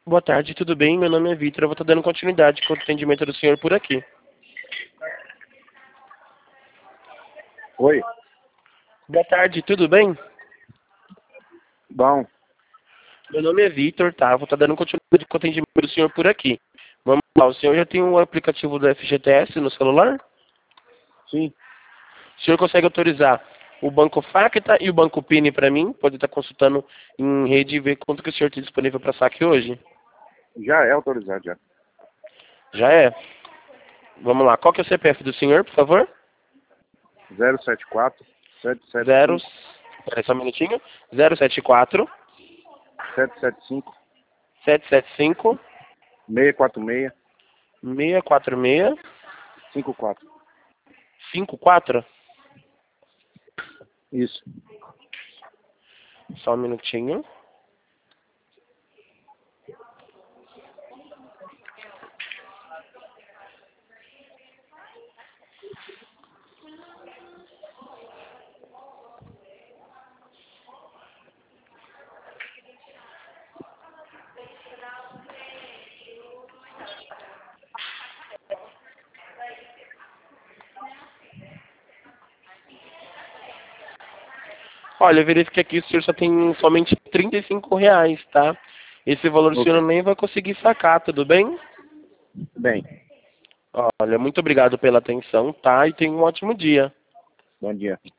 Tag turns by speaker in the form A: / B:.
A: Boa tarde, tudo bem? Meu nome é Vitor, eu vou estar dando continuidade com o atendimento do senhor por aqui.
B: Oi,
A: Boa tarde, tudo bem?
B: bom,
A: Meu nome é Vitor, tá? Vou estar dando continuidade com o atendimento do senhor por aqui. Vamos lá, o senhor já tem um aplicativo do FGTS no celular?
B: sim,
A: O senhor consegue autorizar o Banco Facta e o Banco Pini para mim? Pode estar consultando em rede e ver quanto que o senhor tem disponível para saque hoje?
B: já é autorizado já.
A: Já é? Vamos lá, qual que é o CPF do senhor, por favor?
B: 074
A: Zero,
B: 775
A: peraí só um minutinho. 074
B: 775
A: 775
B: 646
A: 646
B: 54.
A: 54.
B: Isso.
A: Só um minutinho. Olha, eu verifiquei aqui, o senhor só tem somente R$ 35, tá? Esse valor o senhor
B: Ok.
A: nem vai conseguir sacar, tudo bem?
B: Bem,
A: Olha, muito obrigado pela atenção, tá? E tenha um ótimo dia.
B: bom dia.